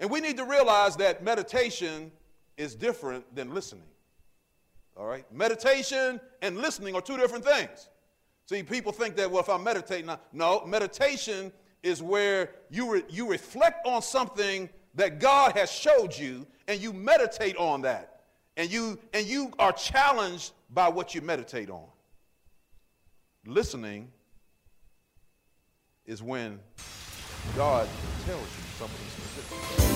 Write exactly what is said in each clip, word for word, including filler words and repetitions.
And we need to realize that meditation is different than listening. All right? Meditation and listening are two different things. See, people think that, well, if I'm meditating, no, meditation is where you, re- you reflect on something that God has showed you, and you meditate on that. And you, and you are challenged by what you meditate on. Listening is when God tells you something specific.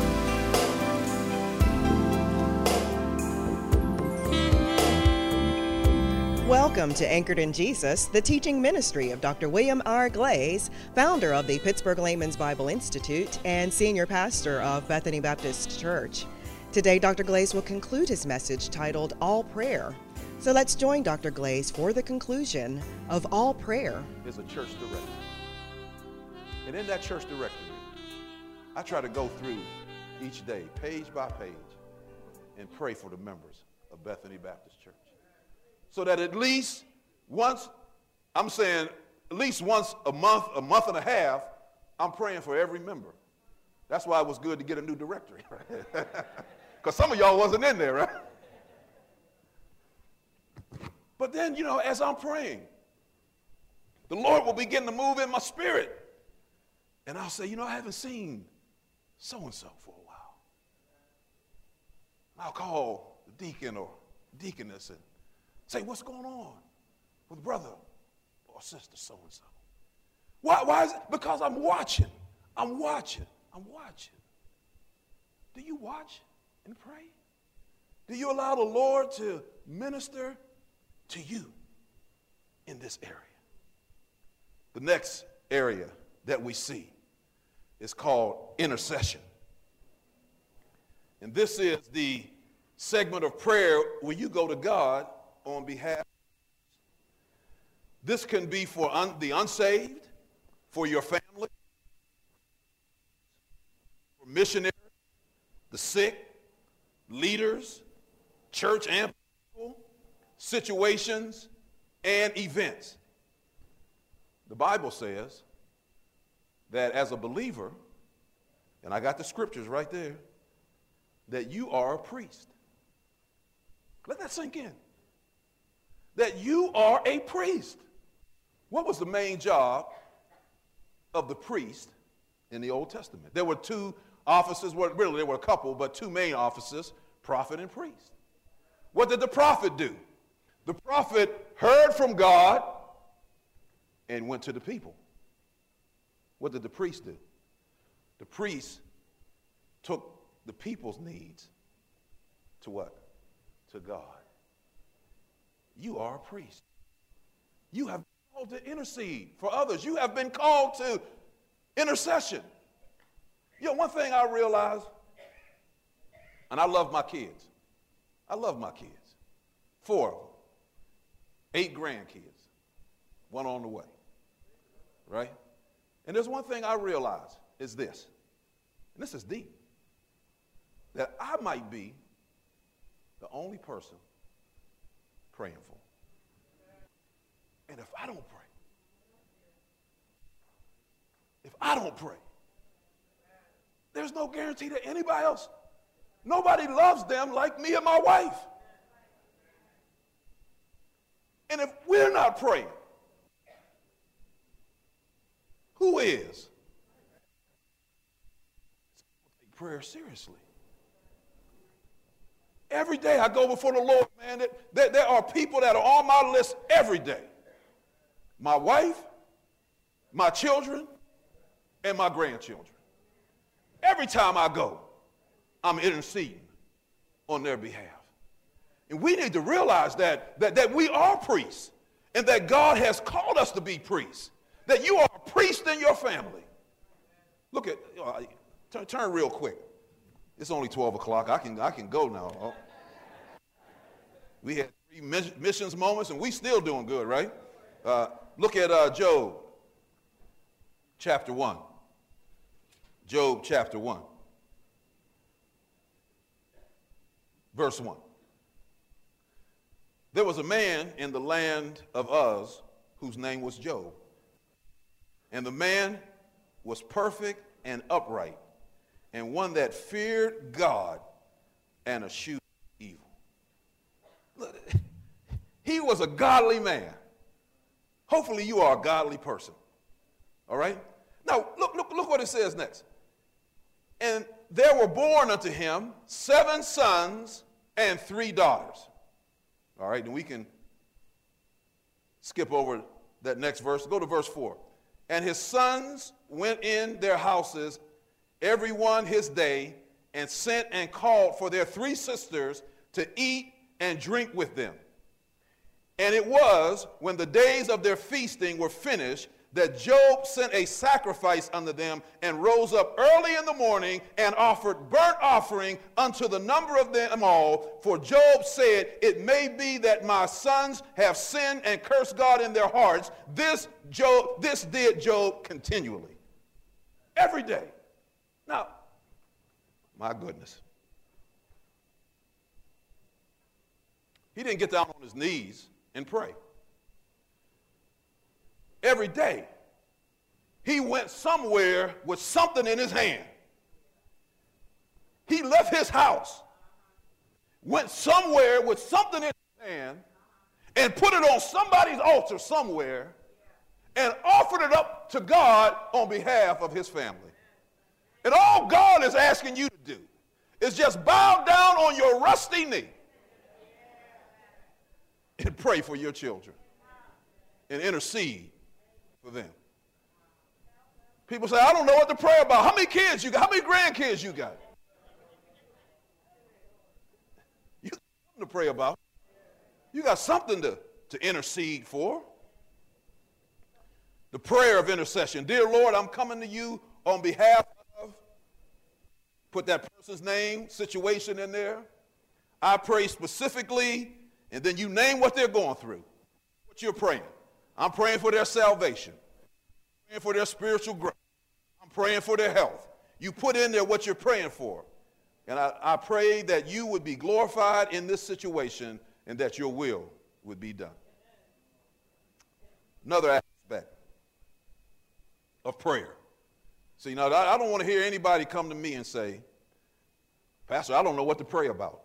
Welcome to Anchored in Jesus, the teaching ministry of Doctor William R. Glaze, founder of the Pittsburgh Layman's Bible Institute and senior pastor of Bethany Baptist Church. Today, Doctor Glaze will conclude his message titled All Prayer. So let's join Doctor Glaze for the conclusion of All Prayer. There's a church directory. And in that church directory, I try to go through each day, page by page, and pray for the members of Bethany Baptist Church. So that at least once, I'm saying at least once a month, a month and a half, I'm praying for every member. That's why it was good to get a new directory, right? Because some of y'all wasn't in there, right? But then, you know, as I'm praying, the Lord will begin to move in my spirit. And I'll say, you know, I haven't seen so-and-so for a while. And I'll call the deacon or deaconess and say, what's going on with brother or sister so-and-so? Why, why is it? Because I'm watching. I'm watching. I'm watching. Do you watch and pray? Do you allow the Lord to minister to you in this area? The next area that we see is called intercession. And this is the segment of prayer where you go to God on behalf. This can be for un- the unsaved, for your family, for missionaries, the sick, leaders, church and people, situations, and events. The Bible says that as a believer, and I got the scriptures right there, that you are a priest. Let that sink in. That you are a priest. What was the main job of the priest in the Old Testament? There were two offices, well, really there were a couple, but two main offices, prophet and priest. What did the prophet do? The prophet heard from God and went to the people. What did the priest do? The priest took the people's needs to what? To God. You are a priest. You have been called to intercede for others. You have been called to intercession. You know, one thing I realized, and I love my kids. I love my kids. Four of them. Eight grandkids. One on the way. Right? And there's one thing I realize is this, and this is deep, that I might be the only person praying for. And if I don't pray, if I don't pray, there's no guarantee that anybody else, nobody loves them like me and my wife. And if we're not praying, who is? Take prayer seriously. Every day I go before the Lord, man, that, that there are people that are on my list every day. My wife, my children, and my grandchildren. Every time I go, I'm interceding on their behalf. And we need to realize that, that, that we are priests and that God has called us to be priests. That you are a priest in your family. Look at, you know, turn, turn real quick. It's only twelve o'clock. I can, I can go now. Oh. We had three missions moments, and we still doing good, right? Uh, look at uh, Job chapter one. Job chapter one. Verse one. There was a man in the land of Uz whose name was Job. And the man was perfect and upright, and one that feared God and eschewed evil. Look, he was a godly man. Hopefully you are a godly person. All right? Now, look, look, look what it says next. And there were born unto him seven sons and three daughters. All right, and we can skip over that next verse. Go to verse four. And his sons went in their houses, every one his day, and sent and called for their three sisters to eat and drink with them. And it was when the days of their feasting were finished that Job sent a sacrifice unto them and rose up early in the morning and offered burnt offering unto the number of them all. For Job said, it may be that my sons have sinned and cursed God in their hearts. This Job, this did Job continually, every day. Now, my goodness. He didn't get down on his knees and pray. Every day, he went somewhere with something in his hand. He left his house, went somewhere with something in his hand, and put it on somebody's altar somewhere, and offered it up to God on behalf of his family. And all God is asking you to do is just bow down on your rusty knee and pray for your children and intercede for them. People say, I don't know what to pray about. How many kids you got? How many grandkids you got? You got something to pray about. You got something to, to intercede for. The prayer of intercession. Dear Lord, I'm coming to you on behalf of, put that person's name, situation in there. I pray specifically, and then you name what they're going through, what you're praying. I'm praying for their salvation. I'm praying for their spiritual growth. I'm praying for their health. You put in there what you're praying for. And I, I pray that you would be glorified in this situation and that your will would be done. Another aspect of prayer. See, now, I don't want to hear anybody come to me and say, Pastor, I don't know what to pray about.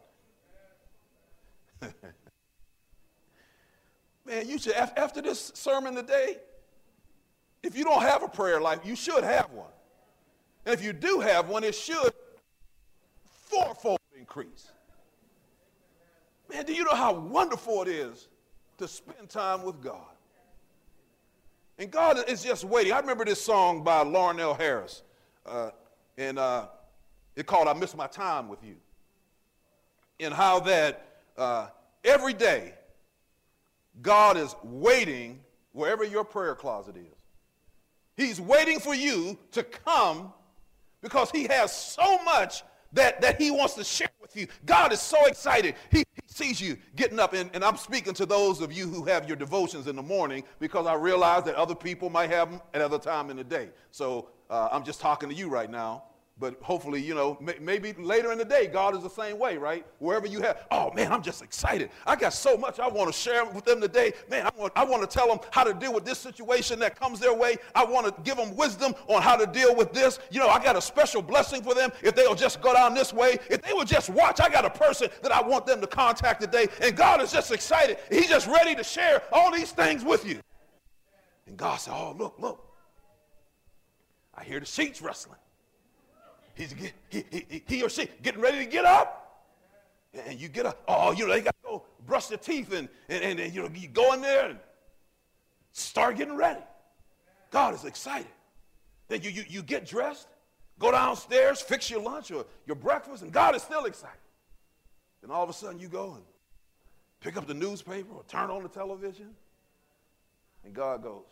Man, you should, after this sermon today, if you don't have a prayer life, you should have one. And if you do have one, it should fourfold increase. Man, do you know how wonderful it is to spend time with God? And God is just waiting. I remember this song by Larnell Harris, uh, and uh, it's called I Miss My Time With You. And how that uh, every day, God is waiting wherever your prayer closet is. He's waiting for you to come because he has so much that, that he wants to share with you. God is so excited. He, he sees you getting up, and, and I'm speaking to those of you who have your devotions in the morning because I realize that other people might have them at other time in the day. So uh, I'm just talking to you right now. But hopefully, you know, may, maybe later in the day, God is the same way, right? Wherever you have, oh, man, I'm just excited. I got so much I want to share with them today. Man, I want, I want to tell them how to deal with this situation that comes their way. I want to give them wisdom on how to deal with this. You know, I got a special blessing for them if they'll just go down this way. If they will just watch, I got a person that I want them to contact today. And God is just excited. He's just ready to share all these things with you. And God said, oh, look, look. I hear the sheets rustling. He's, he, he, he or she getting ready to get up, and you get up. Oh, you know, they got to go brush their teeth, and, and, and, and you know, you go in there and start getting ready. God is excited. Then you, you, you get dressed, go downstairs, fix your lunch or your breakfast, and God is still excited. Then all of a sudden you go and pick up the newspaper or turn on the television, and God goes,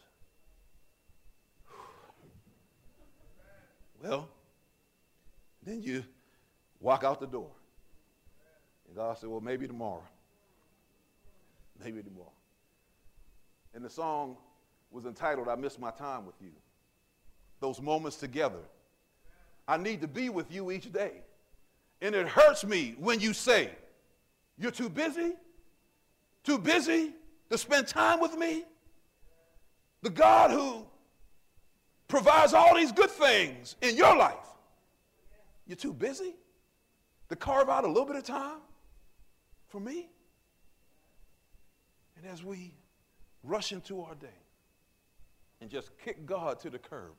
well, then you walk out the door. And God said, well, maybe tomorrow. Maybe tomorrow. And the song was entitled, I Miss My Time With You. Those moments together. I need to be with you each day. And it hurts me when you say, you're too busy? Too busy to spend time with me? The God who provides all these good things in your life. You're too busy to carve out a little bit of time for me? And as we rush into our day and just kick God to the curb,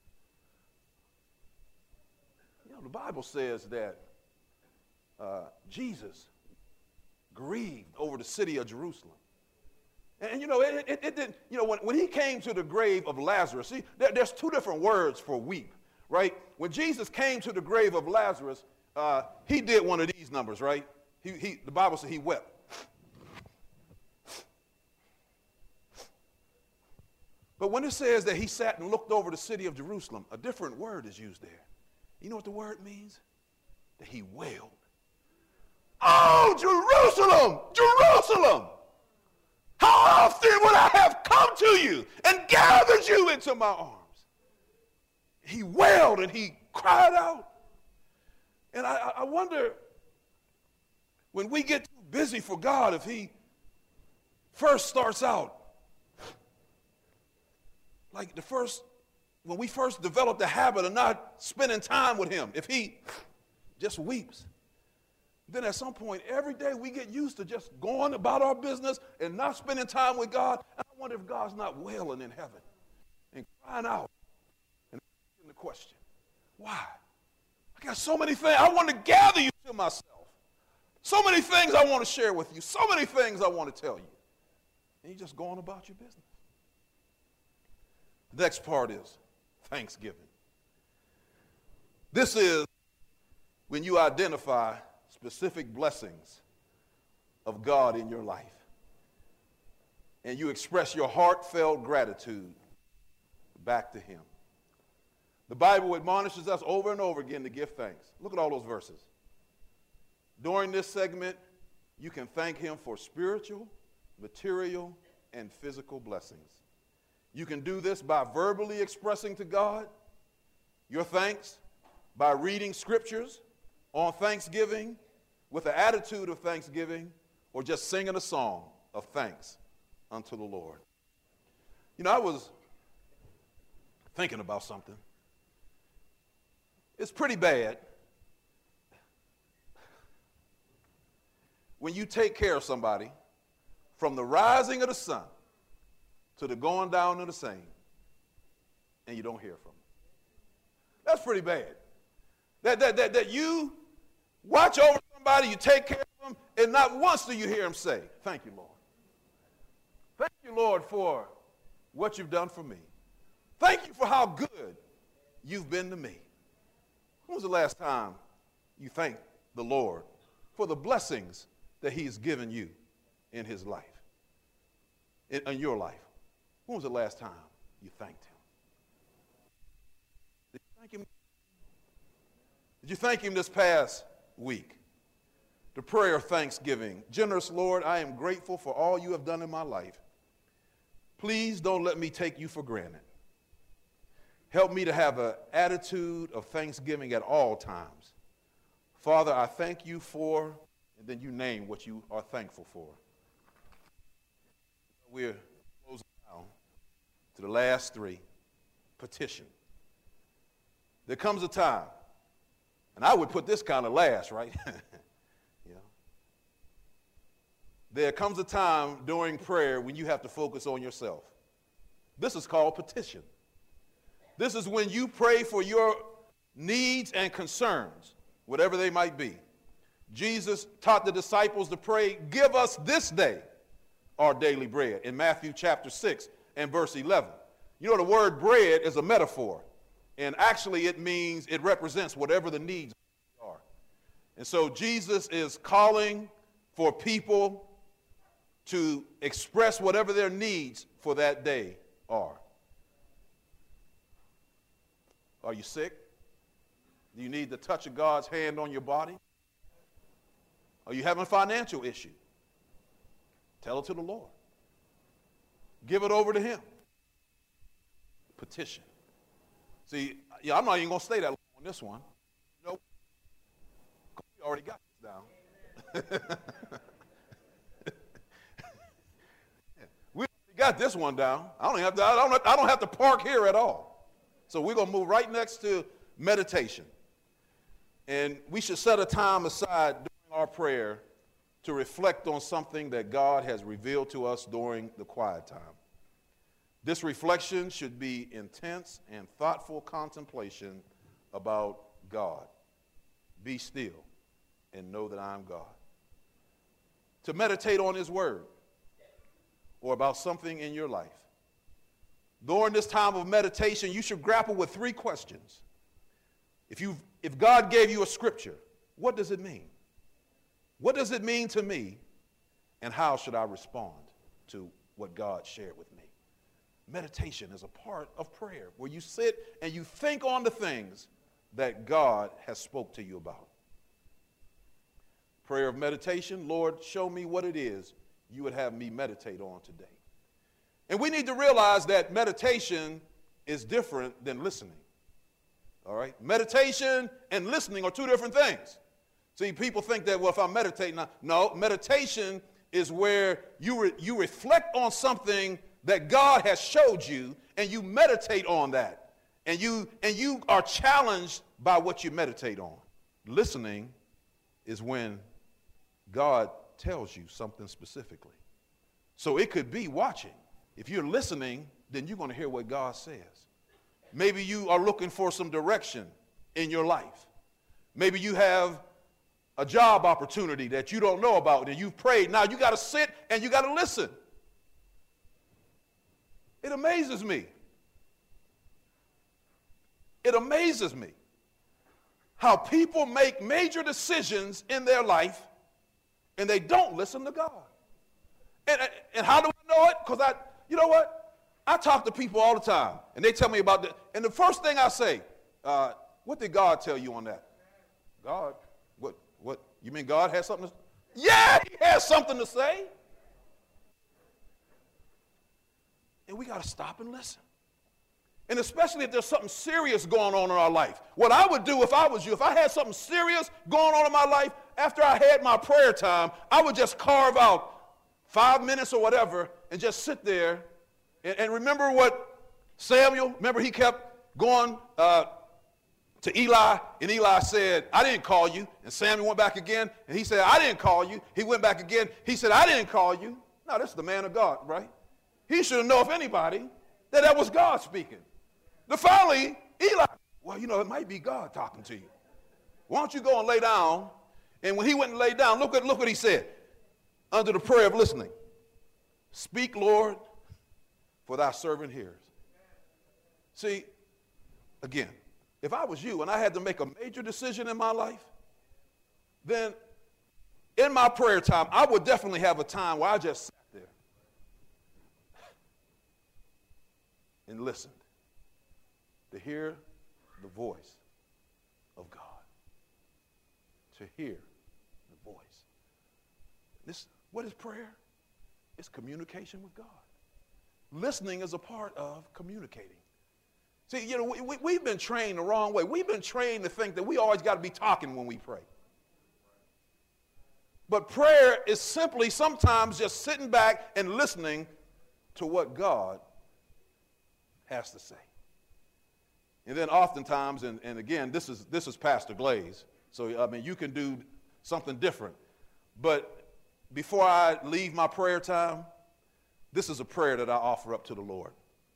you know, the Bible says that uh, Jesus grieved over the city of Jerusalem. And, and you know, it, it, it didn't, you know, when, when he came to the grave of Lazarus, see, there, there's two different words for weep, right? When Jesus came to the grave of Lazarus, uh, he did one of these numbers, right? He, he, the Bible says he wept. But when it says that he sat and looked over the city of Jerusalem, a different word is used there. You know what the word means? That he wailed. Oh, Jerusalem, Jerusalem! How often would I have come to you and gathered you into my arms? He wailed and he cried out. And I, I wonder, when we get too busy for God, if he first starts out, like the first, when we first develop the habit of not spending time with him, if he just weeps, then at some point, every day we get used to just going about our business and not spending time with God. And I wonder if God's not wailing in heaven and crying out and asking the question, why? I got so many things. I want to gather you to myself. So many things I want to share with you. So many things I want to tell you. And you're just going about your business. The next part is thanksgiving. This is when you identify specific blessings of God in your life, and you express your heartfelt gratitude back to him. The Bible admonishes us over and over again to give thanks. Look at all those verses. During this segment, you can thank him for spiritual, material, and physical blessings. You can do this by verbally expressing to God your thanks, by reading scriptures on Thanksgiving with an attitude of thanksgiving, or just singing a song of thanks unto the Lord. You know, I was thinking about something. It's pretty bad when you take care of somebody from the rising of the sun to the going down of the same, and you don't hear from them. That's pretty bad. That, that, that, that you watch over somebody, you take care of them, and not once do you hear them say, thank you, Lord. Thank you, Lord, for what you've done for me. Thank you for how good you've been to me. When was the last time you thanked the Lord for the blessings that he's given you in his life, in, in your life? When was the last time you thanked him? Did you thank him? Did you thank him this past week? The prayer of thanksgiving. Generous Lord, I am grateful for all you have done in my life. Please don't let me take you for granted. Help me to have an attitude of thanksgiving at all times. Father, I thank you for, and then you name what you are thankful for. We're closing down to the last three. Petition. There comes a time, and I would put this kind of last, right? You know. There comes a time during prayer when you have to focus on yourself. This is called petition. This is when you pray for your needs and concerns, whatever they might be. Jesus taught the disciples to pray, give us this day our daily bread, in Matthew chapter six and verse eleven. You know, the word bread is a metaphor, and actually it means, it represents whatever the needs are. And so Jesus is calling for people to express whatever their needs for that day are. Are you sick? Do you need the touch of God's hand on your body? Are you having a financial issue? Tell it to the Lord. Give it over to him. Petition. See, yeah, I'm not even going to stay that long on this one. Nope. We already got this down. We already got this one down. I don't have to, I don't, I don't have to park here at all. So we're going to move right next to meditation. And we should set a time aside during our prayer to reflect on something that God has revealed to us during the quiet time. This reflection should be intense and thoughtful contemplation about God. Be still and know that I am God. To meditate on his word or about something in your life. During this time of meditation, you should grapple with three questions. If you, if God gave you a scripture, what does it mean? What does it mean to me? And how should I respond to what God shared with me? Meditation is a part of prayer where you sit and you think on the things that God has spoke to you about. Prayer of meditation, Lord, show me what it is you would have me meditate on today. And we need to realize that meditation is different than listening. All right? Meditation and listening are two different things. See, people think that, well, if I'm meditating, no, meditation is where you, re- you reflect on something that God has showed you, and you meditate on that. And you, and you are challenged by what you meditate on. Listening is when God tells you something specifically. So it could be watching. If you're listening, then you're going to hear what God says. Maybe you are looking for some direction in your life. Maybe you have a job opportunity that you don't know about and you've prayed. Now you got to sit and you got to listen. It amazes me. It amazes me how people make major decisions in their life and they don't listen to God. And, and how do I know it? Because I, you know what? I talk to people all the time, and they tell me about the, and the first thing I say, uh, what did God tell you on that? God, what, what, you mean God has something to say? Yeah, he has something to say. And we got to stop and listen. And especially if there's something serious going on in our life. What I would do if I was you, if I had something serious going on in my life, after I had my prayer time, I would just carve out five minutes or whatever and just sit there. And, and remember what Samuel, remember he kept going uh, to Eli, and Eli said, I didn't call you. And Samuel went back again, and he said, I didn't call you. He went back again. He said, I didn't call you. No, that's the man of God, right? He should have known, if anybody, that that was God speaking. Then finally, Eli, well, you know, it might be God talking to you. Why don't you go and lay down? And when he went and laid down, look at look what he said under the prayer of listening. Speak, Lord, for thy servant hears. See, again, if I was you and I had to make a major decision in my life, then in my prayer time, I would definitely have a time where I just sat there and listened to hear the voice of God. To hear the voice. This, what is prayer? It's communication with God. Listening is a part of communicating. See, you know, we, we, we've been trained the wrong way. We've been trained to think that we always got to be talking when we pray. But prayer is simply sometimes just sitting back and listening to what God has to say. And then oftentimes, and, and again, this is, this is Pastor Glaze, so I mean, you can do something different. But before I leave my prayer time, this is a prayer that I offer up to the Lord.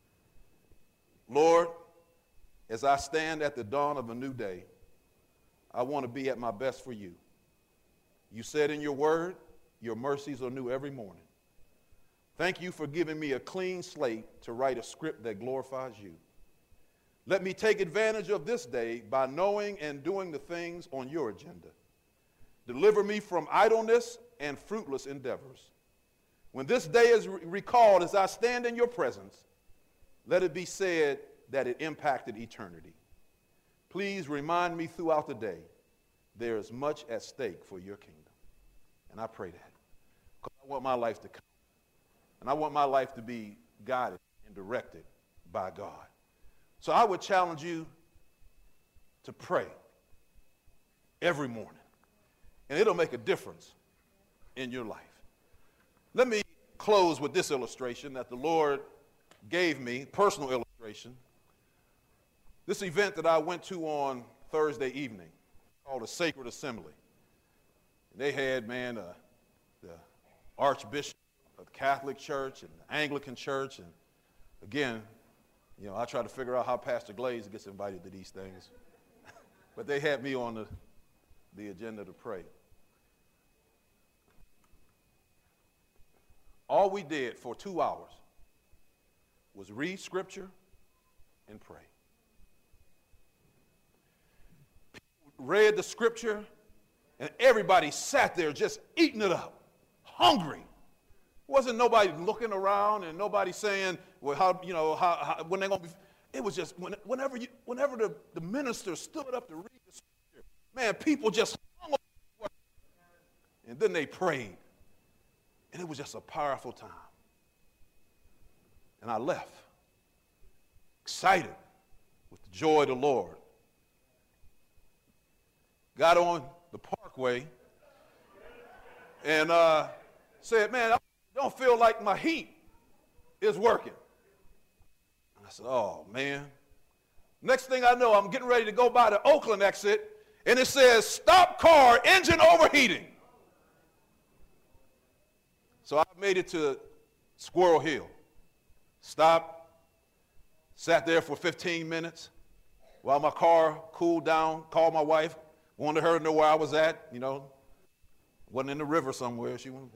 Lord, as I stand at the dawn of a new day, I want to be at my best for you. You said in your word, your mercies are new every morning. Thank you for giving me a clean slate to write a script that glorifies you. Let me take advantage of this day by knowing and doing the things on your agenda. Deliver me from idleness and fruitless endeavors. When this day is re- recalled as I stand in your presence, let it be said that it impacted eternity. Please remind me throughout the day there is much at stake for your kingdom. And I pray that because I want my life to count. And I want my life to be guided and directed by God. So I would challenge you to pray every morning. And it'll make a difference in your life. Let me close with this illustration that the Lord gave me, personal illustration. This event that I went to on Thursday evening. called a Sacred Assembly. And they had, man, uh, the Archbishop of the Catholic Church and the Anglican Church. And again, you know, I try to figure out how Pastor Glaze gets invited to these things. But they had me on the, the agenda to pray. All we did for two hours was read scripture and pray. People read the scripture, and everybody sat there just eating it up, hungry. Wasn't nobody looking around and nobody saying, well, how, you know, how, how when they're going to be. It was just, when, whenever you, whenever the, the minister stood up to read the scripture, man, people just hung on. And then they prayed. And it was just a powerful time. And I left, excited with the joy of the Lord. Got on the Parkway and uh, said, man, I don't feel like my heat is working. And I said, oh, man. Next thing I know, I'm getting ready to go by the Oakland exit, and it says, stop car, engine overheating. So I made it to Squirrel Hill. Stopped, sat there for fifteen minutes while my car cooled down, called my wife, wanted her to know where I was at, you know. Wasn't in the river somewhere. She went.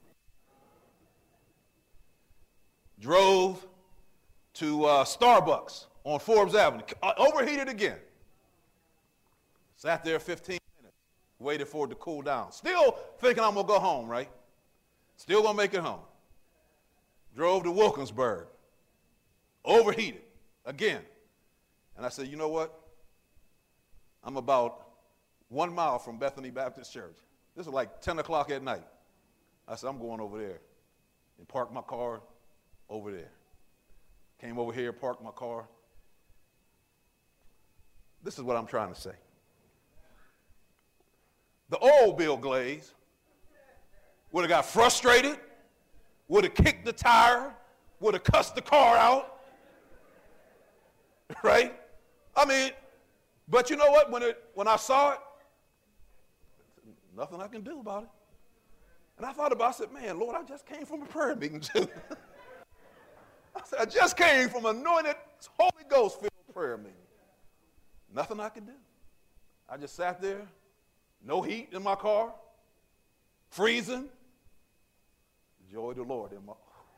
Drove to uh, Starbucks on Forbes Avenue, overheated again. Sat there fifteen minutes, waited for it to cool down. Still thinking I'm going to go home, right? Still going to make it home. Drove to Wilkinsburg, overheated again. And I said, you know what? I'm about one mile from Bethany Baptist Church. This is like ten o'clock at night. I said, I'm going over there and parked my car over there. Came over here, parked my car. This is what I'm trying to say. The old Bill Glaze would have got frustrated, would have kicked the tire, would have cussed the car out, right? I mean, but you know what? When it when I saw it, nothing I can do about it. And I thought about it, I said, man, Lord, I just came from a prayer meeting too. I said, I just came from an anointed, Holy Ghost-filled prayer meeting. Nothing I could do. I just sat there, no heat in my car, freezing. The joy of the Lord in my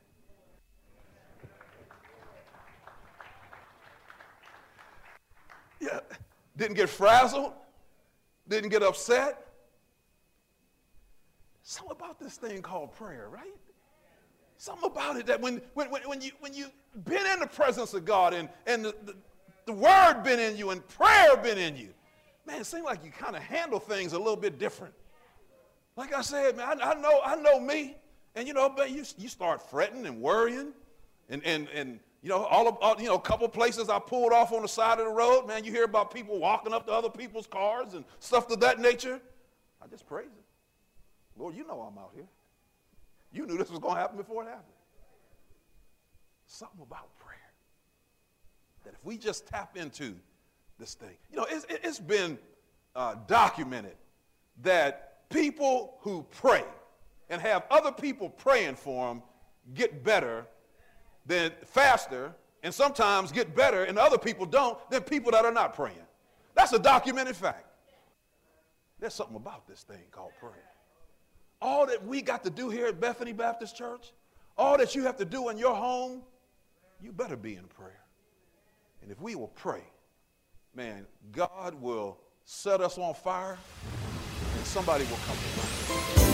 Yeah, didn't get frazzled, didn't get upset. Something about this thing called prayer, right? Something about it that when when when you when you've been in the presence of God and, and the, the, the word been in you and prayer been in you, man, it seems like you kind of handle things a little bit different. Like I said, man, I, I know I know me, and you know, but you you start fretting and worrying, and and and you know, all of all, you know, a couple places I pulled off on the side of the road, man, you hear about people walking up to other people's cars and stuff of that nature. I just praise Him. Lord, you know I'm out here. You knew this was going to happen before it happened. Something about prayer that if we just tap into this thing, you know, it's, it's been uh, documented that people who pray and have other people praying for them get better than faster, and sometimes get better, and other people don't, than people that are not praying. That's a documented fact. There's something about this thing called prayer. All that we got to do here at Bethany Baptist Church, all that you have to do in your home, you better be in prayer. And if we will pray, man, God will set us on fire, and somebody will come to life.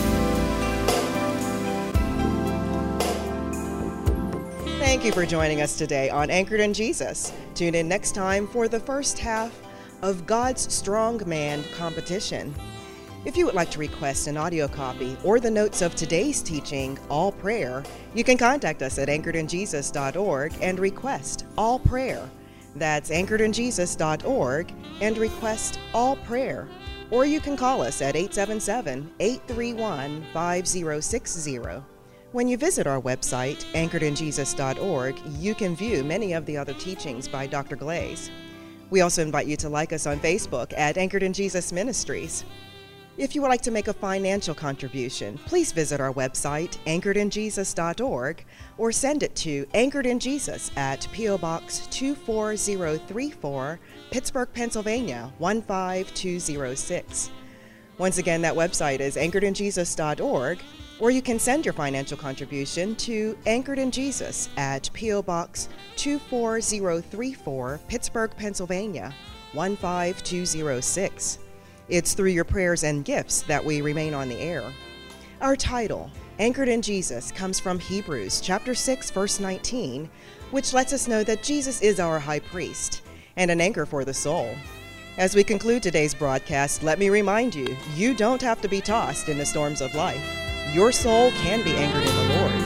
Thank you for joining us today on Anchored in Jesus. Tune in next time for the first half of God's Strong Man competition. If you would like to request an audio copy or the notes of today's teaching, All Prayer, you can contact us at anchored in jesus dot org and request All Prayer. That's anchored in jesus dot org and request All Prayer. Or you can call us at eight seven seven, eight three one, five zero six zero. When you visit our website, anchored in jesus dot org, you can view many of the other teachings by Doctor Glaze. We also invite you to like us on Facebook at Anchored in Jesus Ministries. If you would like to make a financial contribution, please visit our website, anchored in jesus dot org, or send it to Anchored in Jesus at P O Box two four zero three four, Pittsburgh, Pennsylvania one five two zero six. Once again, that website is anchored in jesus dot org, or you can send your financial contribution to Anchored in Jesus at P O Box two four zero three four, Pittsburgh, Pennsylvania one five two zero six. It's through your prayers and gifts that we remain on the air. Our title, Anchored in Jesus, comes from Hebrews chapter six, verse nineteen, which lets us know that Jesus is our high priest and an anchor for the soul. As we conclude today's broadcast, let me remind you, you don't have to be tossed in the storms of life. Your soul can be anchored in the Lord.